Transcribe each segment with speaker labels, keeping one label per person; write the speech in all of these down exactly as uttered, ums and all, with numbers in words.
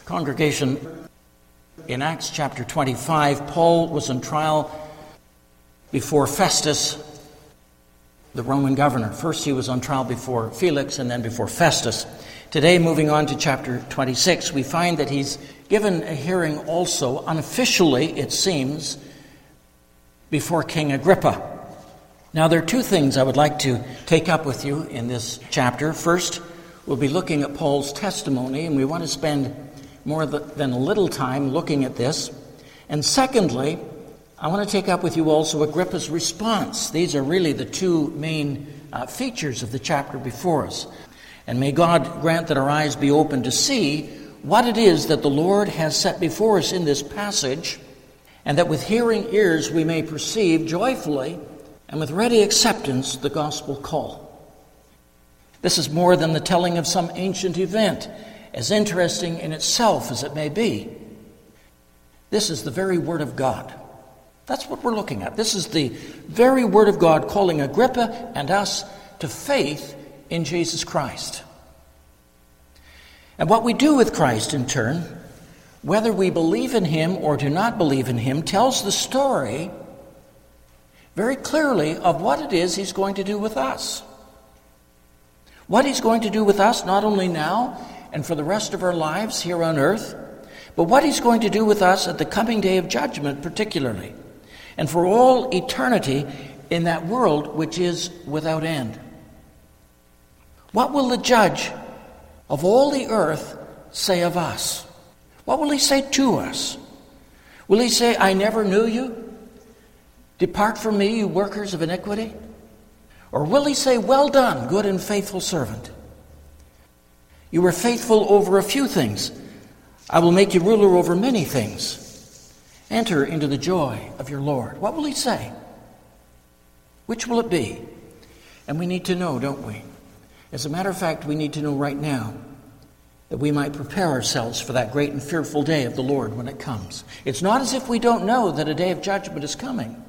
Speaker 1: Congregation, in Acts chapter twenty-five, Paul was on trial before Festus, the Roman governor. First he was on trial before Felix and then before Festus. Today, moving on to chapter twenty-six, we find that he's given a hearing also, unofficially it seems, before King Agrippa. Now, there are two things I would like to take up with you in this chapter. First, we'll be looking at Paul's testimony, and we want to spend more than a little time looking at this. And secondly, I want to take up with you also Agrippa's response. These are really the two main uh, features of the chapter before us. And may God grant that our eyes be open to see what it is that the Lord has set before us in this passage, and that with hearing ears we may perceive joyfully and with ready acceptance the gospel call. This is more than the telling of some ancient event, as interesting in itself as it may be. This is the very Word of God. That's what we're looking at. This is the very Word of God calling Agrippa and us to faith in Jesus Christ. And what we do with Christ in turn, whether we believe in Him or do not believe in Him, tells the story very clearly of what it is He's going to do with us. What He's going to do with us not only now and for the rest of our lives here on earth, but what He's going to do with us at the coming day of judgment particularly, and for all eternity in that world which is without end. What will the judge of all the earth say of us? What will he say to us? Will he say, "I never knew you? Depart from me, you workers of iniquity"? Or will he say, "Well done, good and faithful servant. You were faithful over a few things. I will make you ruler over many things. Enter into the joy of your Lord"? What will he say? Which will it be? And we need to know, don't we? As a matter of fact, we need to know right now, that we might prepare ourselves for that great and fearful day of the Lord when it comes. It's not as if we don't know that a day of judgment is coming.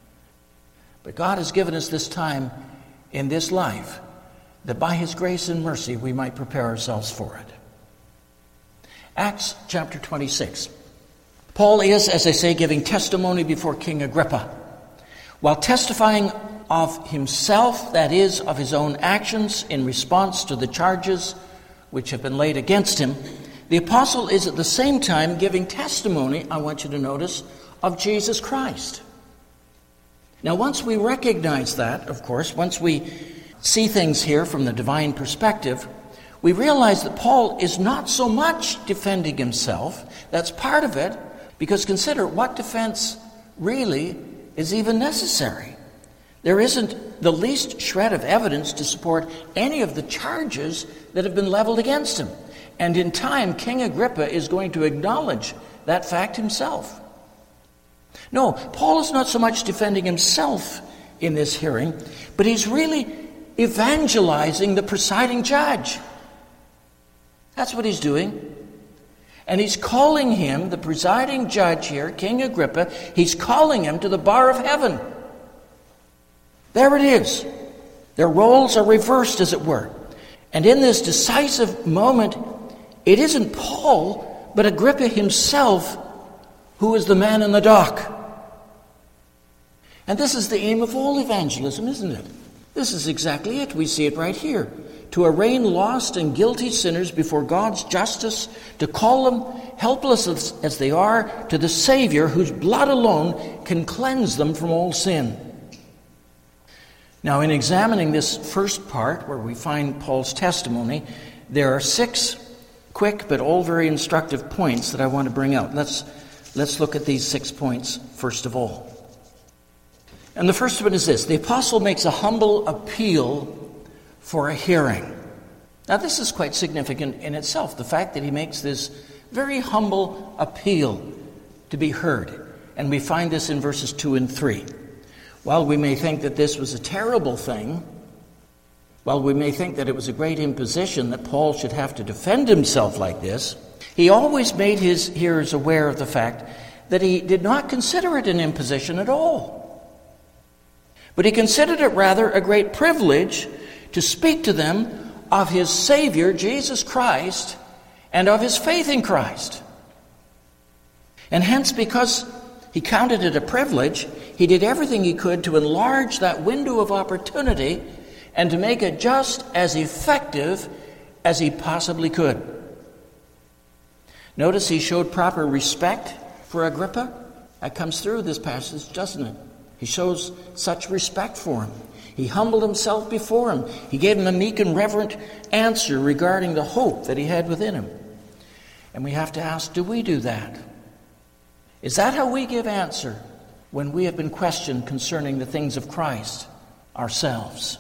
Speaker 1: But God has given us this time in this life, that by His grace and mercy we might prepare ourselves for it. Acts chapter twenty-six. Paul is, as I say, giving testimony before King Agrippa. While testifying of himself, that is, of his own actions in response to the charges which have been laid against him, the apostle is at the same time giving testimony, I want you to notice, of Jesus Christ. Now, once we recognize that, of course, once we see things here from the divine perspective, we realize that Paul is not so much defending himself. That's part of it, because consider what defense really is even necessary. There isn't the least shred of evidence to support any of the charges that have been leveled against him. And in time, King Agrippa is going to acknowledge that fact himself. No, Paul is not so much defending himself in this hearing, but he's really evangelizing the presiding judge. That's what he's doing. And he's calling him, the presiding judge here, King Agrippa, he's calling him to the bar of heaven. There it is. Their roles are reversed, as it were. And in this decisive moment, it isn't Paul, but Agrippa himself who is the man in the dock. And this is the aim of all evangelism, isn't it? This is exactly it. We see it right here. To arraign lost and guilty sinners before God's justice, to call them, helpless as, as they are, to the Savior whose blood alone can cleanse them from all sin. Now, in examining this first part, where we find Paul's testimony, there are six quick but all very instructive points that I want to bring out. Let's, let's look at these six points first of all. And the first one is this: the apostle makes a humble appeal for a hearing. Now, this is quite significant in itself, the fact that he makes this very humble appeal to be heard. And we find this in verses two and three. While we may think that this was a terrible thing, while we may think that it was a great imposition that Paul should have to defend himself like this, he always made his hearers aware of the fact that he did not consider it an imposition at all. But he considered it rather a great privilege to speak to them of his Savior, Jesus Christ, and of his faith in Christ. And hence, because he counted it a privilege, he did everything he could to enlarge that window of opportunity and to make it just as effective as he possibly could. Notice he showed proper respect for Agrippa. That comes through this passage, doesn't it? He shows such respect for him. He humbled himself before him. He gave him a meek and reverent answer regarding the hope that he had within him. And we have to ask, do we do that? Is that how we give answer when we have been questioned concerning the things of Christ ourselves?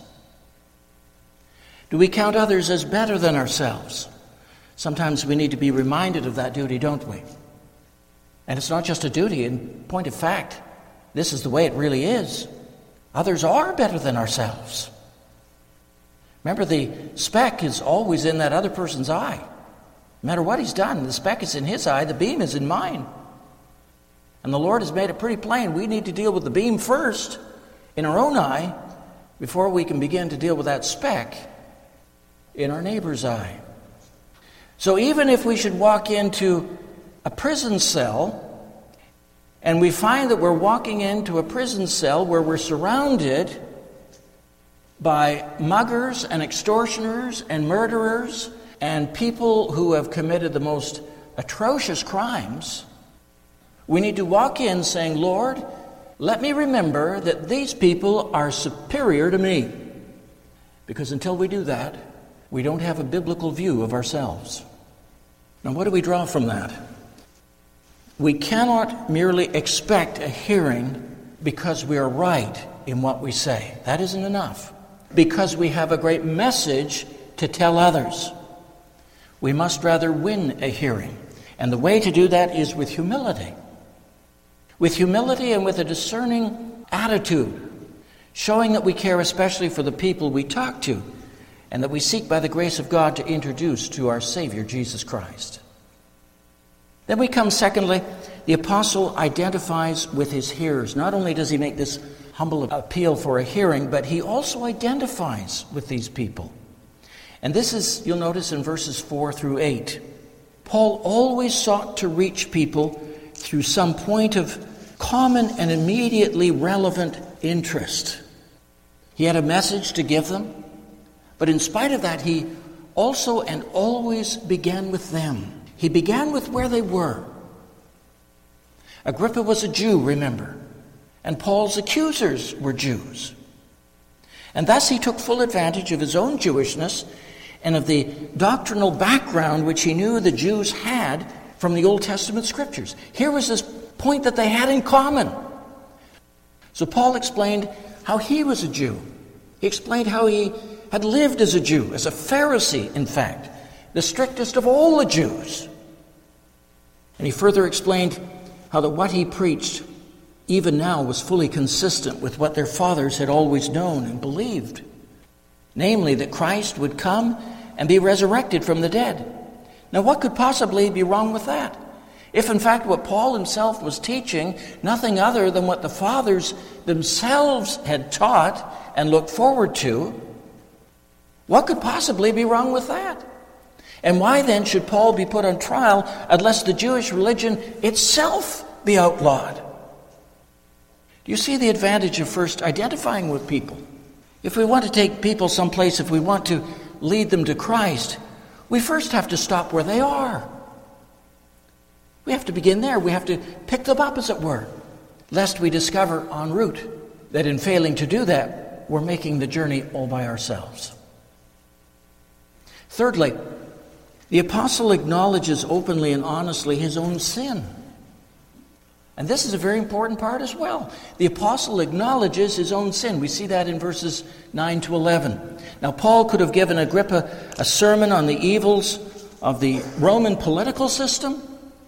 Speaker 1: Do we count others as better than ourselves? Sometimes we need to be reminded of that duty, don't we? And it's not just a duty. In point of fact, this is the way it really is. Others are better than ourselves. Remember, the speck is always in that other person's eye. No matter what he's done, the speck is in his eye, the beam is in mine. And the Lord has made it pretty plain. We need to deal with the beam first in our own eye before we can begin to deal with that speck in our neighbor's eye. So even if we should walk into a prison cell and we find that we're walking into a prison cell where we're surrounded by muggers and extortioners and murderers and people who have committed the most atrocious crimes, we need to walk in saying, Lord, let me remember that these people are superior to me. Because until we do that, we don't have a biblical view of ourselves. Now, what do we draw from that? We cannot merely expect a hearing because we are right in what we say. That isn't enough. Because we have a great message to tell others. We must rather win a hearing. And the way to do that is with humility. With humility and with a discerning attitude, showing that we care especially for the people we talk to, and that we seek by the grace of God to introduce to our Savior, Jesus Christ. Then we come, secondly, the apostle identifies with his hearers. Not only does he make this humble appeal for a hearing, but he also identifies with these people. And this is, you'll notice in verses four through eight. Paul always sought to reach people through some point of common and immediately relevant interest. He had a message to give them, but in spite of that, he also and always began with them. He began with where they were. Agrippa was a Jew, remember, and Paul's accusers were Jews. And thus he took full advantage of his own Jewishness and of the doctrinal background which he knew the Jews had from the Old Testament scriptures. Here was this point that they had in common. So Paul explained how he was a Jew. He explained how he had lived as a Jew, as a Pharisee, in fact, the strictest of all the Jews. And he further explained how that what he preached even now was fully consistent with what their fathers had always known and believed, namely that Christ would come and be resurrected from the dead. Now, what could possibly be wrong with that? If, in fact, what Paul himself was teaching, nothing other than what the fathers themselves had taught and looked forward to, what could possibly be wrong with that? And why then should Paul be put on trial unless the Jewish religion itself be outlawed? Do you see the advantage of first identifying with people? If we want to take people someplace, if we want to lead them to Christ, we first have to stop where they are. We have to begin there. We have to pick them up, as it were, lest we discover en route that in failing to do that, we're making the journey all by ourselves. Thirdly, the apostle acknowledges openly and honestly his own sin. And this is a very important part as well. The apostle acknowledges his own sin. We see that in verses nine to eleven. Now, Paul could have given Agrippa a sermon on the evils of the Roman political system.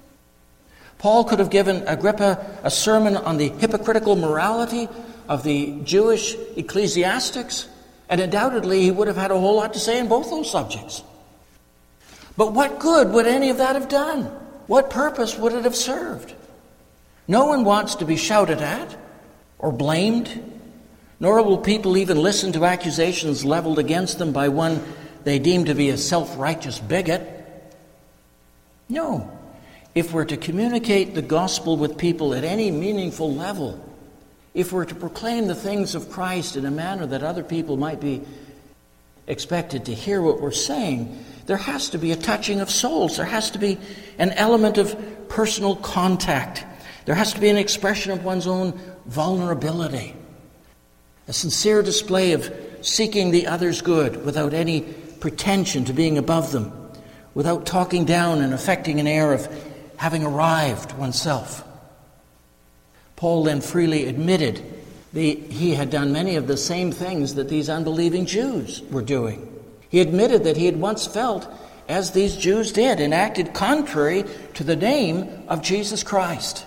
Speaker 1: Paul could have given Agrippa a sermon on the hypocritical morality of the Jewish ecclesiastics. And undoubtedly, he would have had a whole lot to say in both those subjects. But what good would any of that have done? What purpose would it have served? No one wants to be shouted at or blamed, nor will people even listen to accusations leveled against them by one they deem to be a self-righteous bigot. No. If we're to communicate the gospel with people at any meaningful level, if we're to proclaim the things of Christ in a manner that other people might be expected to hear what we're saying, there has to be a touching of souls. There has to be an element of personal contact. There has to be an expression of one's own vulnerability. A sincere display of seeking the other's good without any pretension to being above them, without talking down and affecting an air of having arrived oneself. Paul then freely admitted that he had done many of the same things that these unbelieving Jews were doing. He admitted that he had once felt as these Jews did and acted contrary to the name of Jesus Christ.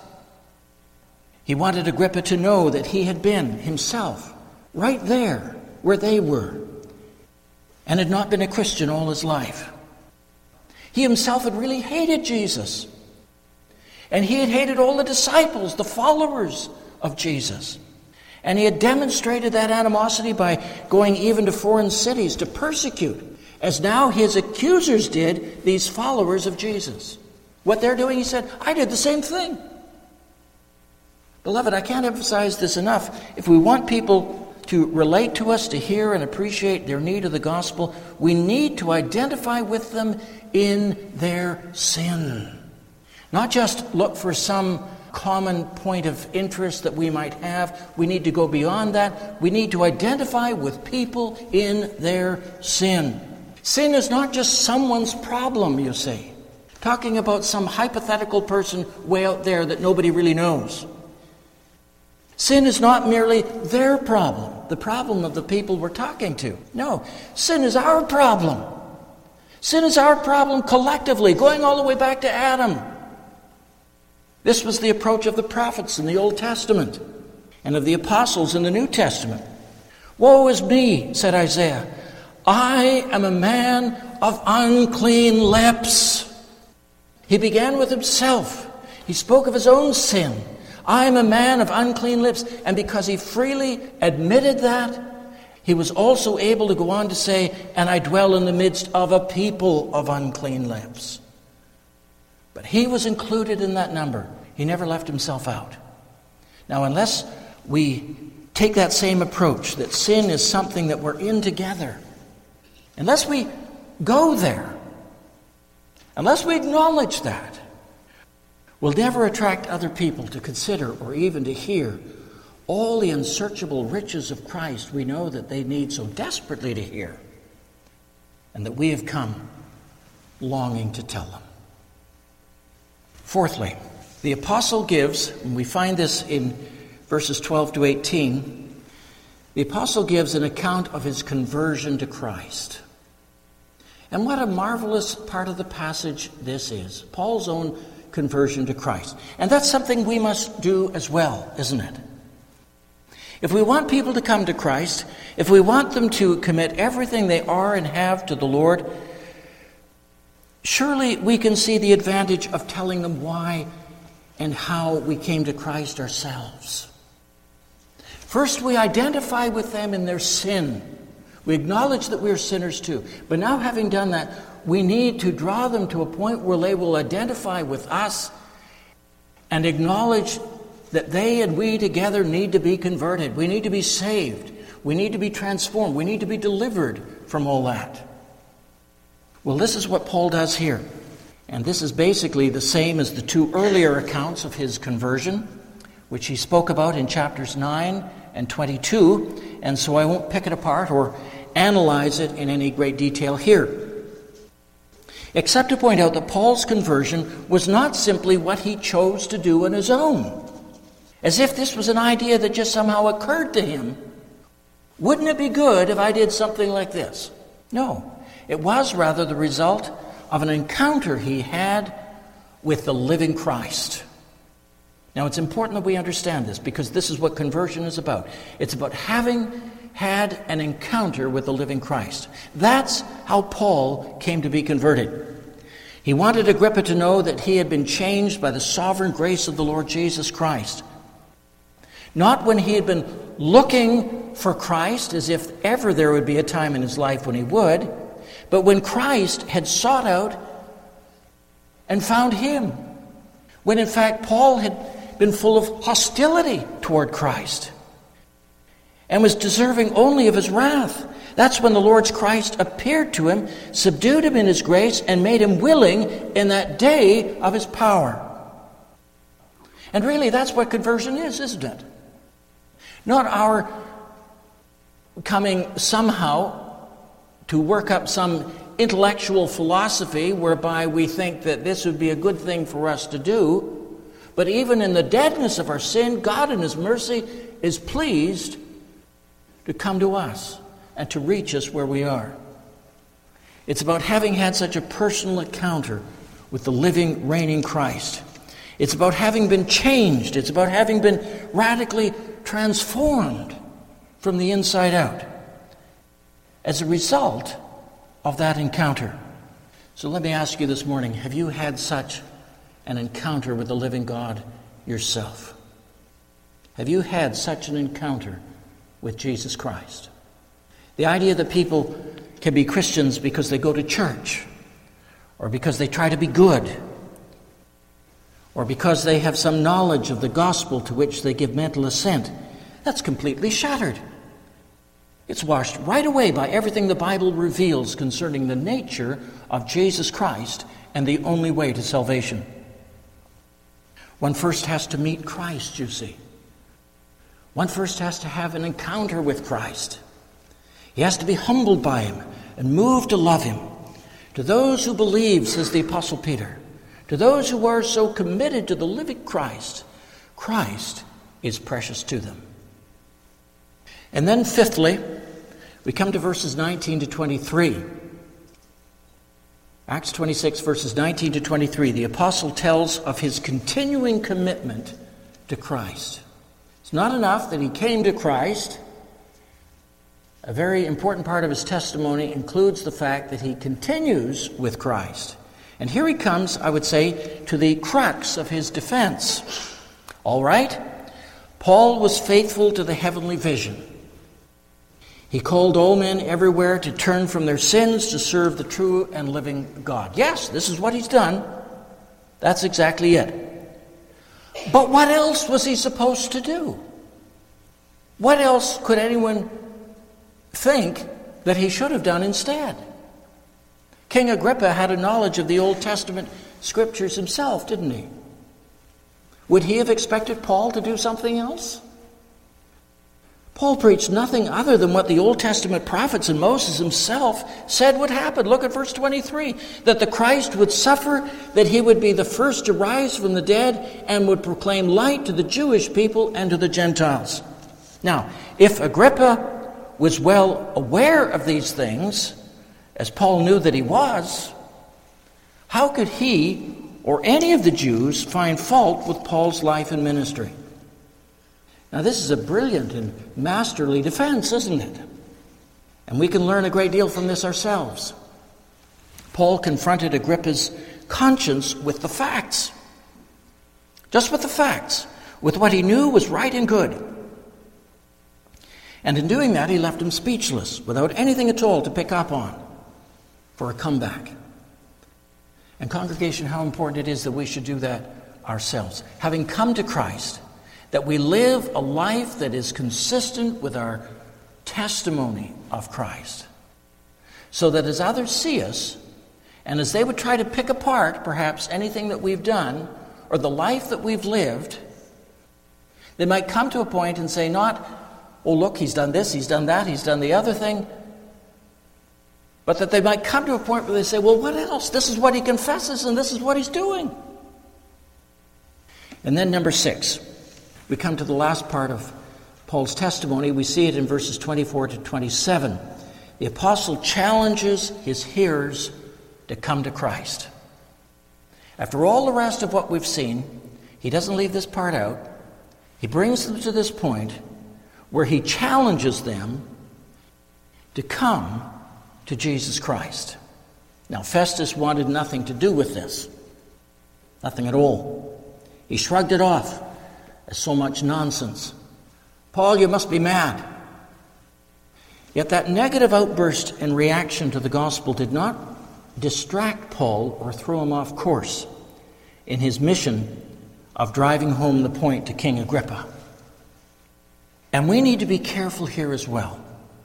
Speaker 1: He wanted Agrippa to know that he had been himself right there where they were and had not been a Christian all his life. He himself had really hated Jesus. And he had hated all the disciples, the followers of Jesus. And he had demonstrated that animosity by going even to foreign cities to persecute, as now his accusers did, these followers of Jesus. What they're doing, he said, I did the same thing. Beloved, I can't emphasize this enough. If we want people to relate to us, to hear and appreciate their need of the gospel, we need to identify with them in their sin. Not just look for some common point of interest that we might have. We need to go beyond that. We need to identify with people in their sin. Sin is not just someone's problem, you see. Talking about some hypothetical person way out there that nobody really knows. Sin is not merely their problem, the problem of the people we're talking to. No, sin is our problem. Sin is our problem collectively, going all the way back to Adam. This was the approach of the prophets in the Old Testament and of the apostles in the New Testament. Woe is me, said Isaiah. I am a man of unclean lips. He began with himself. He spoke of his own sin. I am a man of unclean lips. And because he freely admitted that, he was also able to go on to say, and I dwell in the midst of a people of unclean lips. But he was included in that number. He never left himself out. Now, unless we take that same approach, that sin is something that we're in together, unless we go there, unless we acknowledge that, we'll never attract other people to consider or even to hear all the unsearchable riches of Christ we know that they need so desperately to hear, and that we have come longing to tell them. Fourthly, the apostle gives, and we find this in verses twelve to eighteen, the apostle gives an account of his conversion to Christ. And what a marvelous part of the passage this is, Paul's own conversion to Christ. And that's something we must do as well, isn't it? If we want people to come to Christ, if we want them to commit everything they are and have to the Lord, surely we can see the advantage of telling them why and how we came to Christ ourselves. First, we identify with them in their sin. We acknowledge that we are sinners too. But now, having done that, we need to draw them to a point where they will identify with us and acknowledge that they and we together need to be converted. We need to be saved. We need to be transformed. We need to be delivered from all that. Well, this is what Paul does here. And this is basically the same as the two earlier accounts of his conversion, which he spoke about in chapters nine and twenty-two. And so I won't pick it apart or analyze it in any great detail here, except to point out that Paul's conversion was not simply what he chose to do on his own, as if this was an idea that just somehow occurred to him. Wouldn't it be good if I did something like this? No. It was rather the result of an encounter he had with the living Christ. Now, it's important that we understand this, because this is what conversion is about. It's about having had an encounter with the living Christ. That's how Paul came to be converted. He wanted Agrippa to know that he had been changed by the sovereign grace of the Lord Jesus Christ. Not when he had been looking for Christ, as if ever there would be a time in his life when he would, but when Christ had sought out and found him, when in fact Paul had been full of hostility toward Christ and was deserving only of his wrath. That's when the Lord's Christ appeared to him, subdued him in his grace, and made him willing in that day of his power. And really, that's what conversion is, isn't it? Not our coming somehow to work up some intellectual philosophy whereby we think that this would be a good thing for us to do, but even in the deadness of our sin, God in his mercy is pleased to come to us and to reach us where we are. It's about having had such a personal encounter with the living, reigning Christ. It's about having been changed. It's about having been radically transformed from the inside out as a result of that encounter. So let me ask you this morning, have you had such an encounter with the living God yourself? Have you had such an encounter with Jesus Christ? The idea that people can be Christians because they go to church, or because they try to be good, or because they have some knowledge of the gospel to which they give mental assent, that's completely shattered. It's washed right away by everything the Bible reveals concerning the nature of Jesus Christ and the only way to salvation. One first has to meet Christ, you see. One first has to have an encounter with Christ. He has to be humbled by him and moved to love him. To those who believe, says the Apostle Peter, to those who are so committed to the living Christ, Christ is precious to them. And then fifthly, we come to verses nineteen to twenty-three. Acts twenty-six, verses nineteen to twenty-three. The apostle tells of his continuing commitment to Christ. It's not enough that he came to Christ. A very important part of his testimony includes the fact that he continues with Christ. And here he comes, I would say, to the crux of his defense. All right? Paul was faithful to the heavenly vision. He called all men everywhere to turn from their sins to serve the true and living God. Yes, this is what he's done. That's exactly it. But what else was he supposed to do? What else could anyone think that he should have done instead? King Agrippa had a knowledge of the Old Testament scriptures himself, didn't he? Would he have expected Paul to do something else? Paul preached nothing other than what the Old Testament prophets and Moses himself said would happen. Look at verse twenty-three. That the Christ would suffer, that he would be the first to rise from the dead, and would proclaim light to the Jewish people and to the Gentiles. Now, if Agrippa was well aware of these things, as Paul knew that he was, how could he or any of the Jews find fault with Paul's life and ministry? Now, this is a brilliant and masterly defense, isn't it? And we can learn a great deal from this ourselves. Paul confronted Agrippa's conscience with the facts. Just with the facts. With what he knew was right and good. And in doing that, he left him speechless, without anything at all to pick up on for a comeback. And congregation, how important it is that we should do that ourselves. Having come to Christ, that we live a life that is consistent with our testimony of Christ. So that as others see us, and as they would try to pick apart perhaps anything that we've done or the life that we've lived, they might come to a point and say not, oh look, he's done this, he's done that, he's done the other thing, but that they might come to a point where they say, well, what else? This is what he confesses and this is what he's doing. And then number six, we come to the last part of Paul's testimony. We see it in verses twenty-four to twenty-seven. The apostle challenges his hearers to come to Christ. After all the rest of what we've seen, he doesn't leave this part out. He brings them to this point where he challenges them to come to Jesus Christ. Now, Festus wanted nothing to do with this. Nothing at all. He shrugged it off as so much nonsense. Paul, you must be mad. Yet that negative outburst and reaction to the gospel did not distract Paul or throw him off course. in his mission of driving home the point to King Agrippa. And we need to be careful here as well.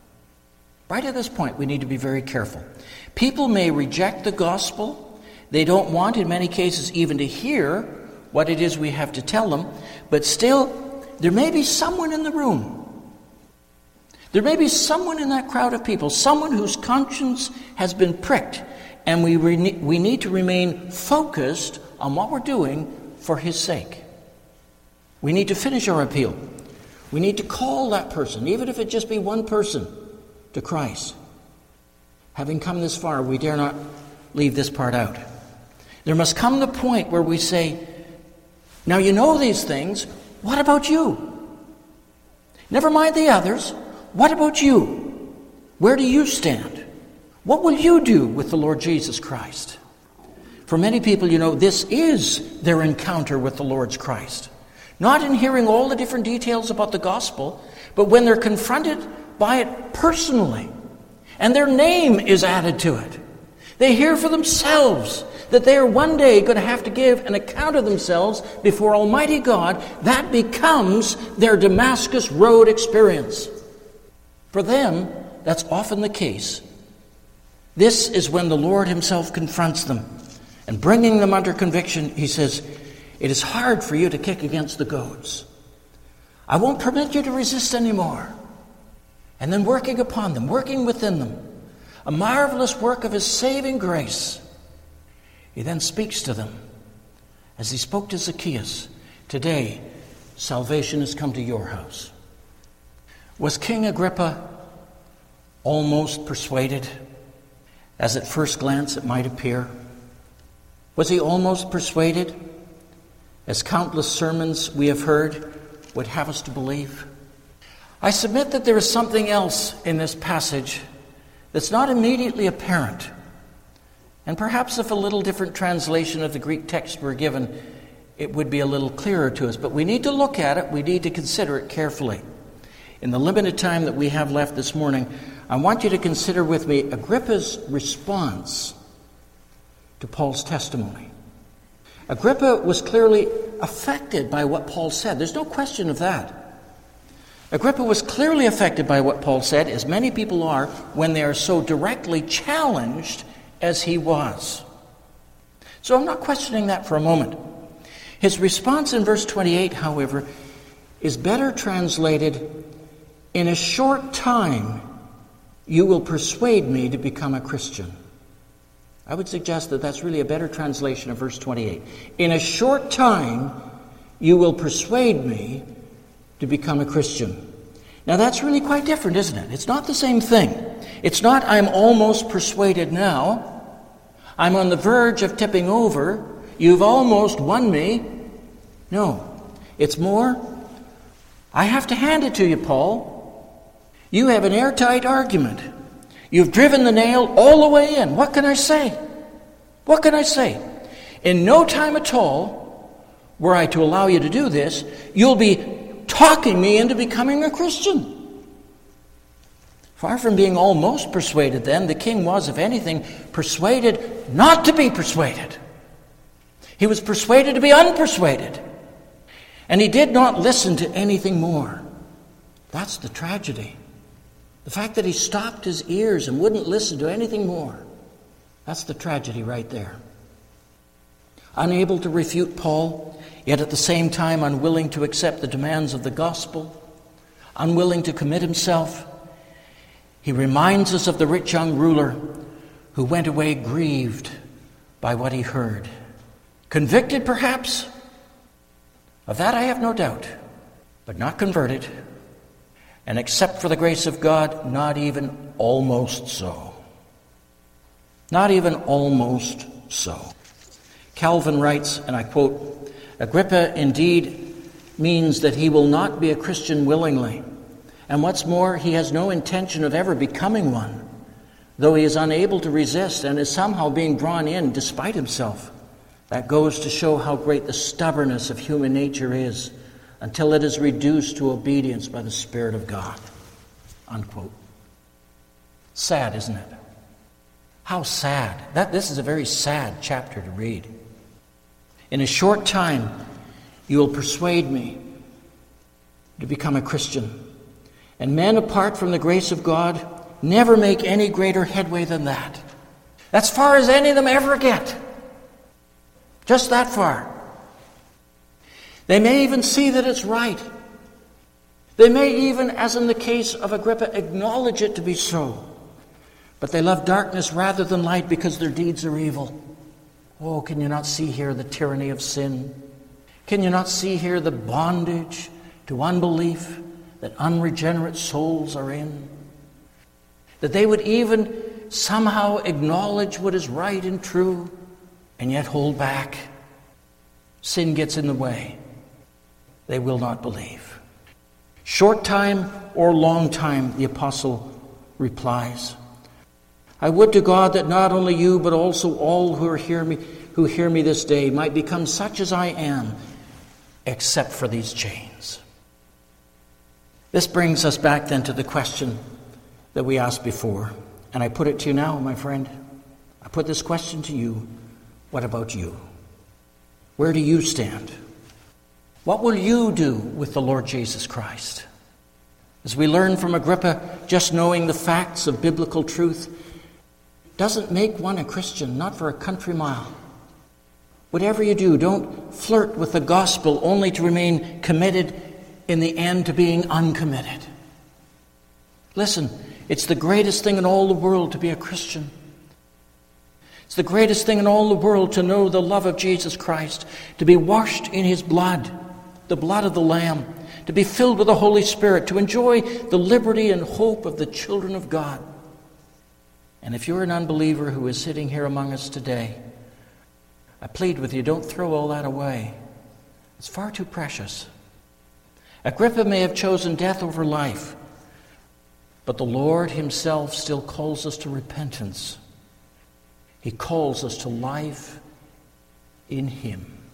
Speaker 1: Right at this point, we need to be very careful. People may reject the gospel. They don't want, in many cases, even to hear what it is we have to tell them. But still, there may be someone in the room. There may be someone in that crowd of people, someone whose conscience has been pricked, and we re- we need to remain focused on what we're doing for his sake. We need to finish our appeal. We need to call that person, even if it just be one person, to Christ. Having come this far, we dare not leave this part out. There must come the point where we say, now you know these things, what about you? Never mind the others, what about you? Where do you stand? What will you do with the Lord Jesus Christ? For many people, you know, this is their encounter with the Lord Christ. Not in hearing all the different details about the gospel, but when they're confronted by it personally, and their name is added to it. They hear for themselves that they are one day going to have to give an account of themselves before Almighty God. That becomes their Damascus Road experience. For them, that's often the case. This is when the Lord himself confronts them. And bringing them under conviction, he says, it is hard for you to kick against the goads. I won't permit you to resist anymore. And then working upon them, working within them, a marvelous work of his saving grace. He then speaks to them, as he spoke to Zacchaeus, today salvation has come to your house. Was King Agrippa almost persuaded, as at first glance it might appear? Was he almost persuaded, as countless sermons we have heard would have us to believe? I submit that there is something else in this passage that's not immediately apparent. And perhaps if a little different translation of the Greek text were given, it would be a little clearer to us. But we need to look at it. We need to consider it carefully. In the limited time that we have left this morning, I want you to consider with me Agrippa's response to Paul's testimony. Agrippa was clearly affected by what Paul said. There's no question of that. Agrippa was clearly affected by what Paul said, as many people are when they are so directly challenged as he was. So I'm not questioning that for a moment. His response in verse twenty-eight, however, is better translated, in a short time you will persuade me to become a Christian. I would suggest that that's really a better translation of verse twenty-eight. In a short time you will persuade me to become a Christian. Now that's really quite different, isn't it? It's not the same thing. It's not, I'm almost persuaded now. I'm on the verge of tipping over. You've almost won me. No. It's more, I have to hand it to you, Paul. You have an airtight argument. You've driven the nail all the way in. What can I say? What can I say? In no time at all, were I to allow you to do this, you'll be talking me into becoming a Christian. Far from being almost persuaded then, the king was, if anything, persuaded not to be persuaded. He was persuaded to be unpersuaded. And he did not listen to anything more. That's the tragedy. The fact that he stopped his ears and wouldn't listen to anything more. That's the tragedy right there. Unable to refute Paul, yet at the same time unwilling to accept the demands of the gospel, unwilling to commit himself, he reminds us of the rich young ruler who went away grieved by what he heard. Convicted, perhaps? Of that I have no doubt, but not converted. And except for the grace of God, not even almost so. Not even almost so. Calvin writes, and I quote, Agrippa indeed means that he will not be a Christian willingly. And what's more, he has no intention of ever becoming one, though he is unable to resist and is somehow being drawn in despite himself. That goes to show how great the stubbornness of human nature is, until it is reduced to obedience by the Spirit of God. Unquote. Sad, isn't it? How sad. That, this is a very sad chapter to read. In a short time, you will persuade me to become a Christian. And men, apart from the grace of God, never make any greater headway than that. That's far as any of them ever get. Just that far. They may even see that it's right. They may even, as in the case of Agrippa, acknowledge it to be so. But they love darkness rather than light because their deeds are evil. Oh, can you not see here the tyranny of sin? Can you not see here the bondage to unbelief that unregenerate souls are in? That they would even somehow acknowledge what is right and true and yet hold back. Sin gets in the way. They will not believe. Short time or long time, the apostle replies. I would to God that not only you, but also all who are hear me, who hear me this day might become such as I am, except for these chains. This brings us back then to the question that we asked before. And I put it to you now, my friend. I put this question to you. What about you? Where do you stand? What will you do with the Lord Jesus Christ? As we learn from Agrippa, just knowing the facts of biblical truth doesn't make one a Christian, not for a country mile. Whatever you do, don't flirt with the gospel only to remain committed in the end to being uncommitted. Listen, it's the greatest thing in all the world to be a Christian. It's the greatest thing in all the world to know the love of Jesus Christ, to be washed in his blood, the blood of the Lamb, to be filled with the Holy Spirit, to enjoy the liberty and hope of the children of God. And if you're an unbeliever who is sitting here among us today, I plead with you, don't throw all that away. It's far too precious. Agrippa may have chosen death over life, but the Lord himself still calls us to repentance. He calls us to life in him.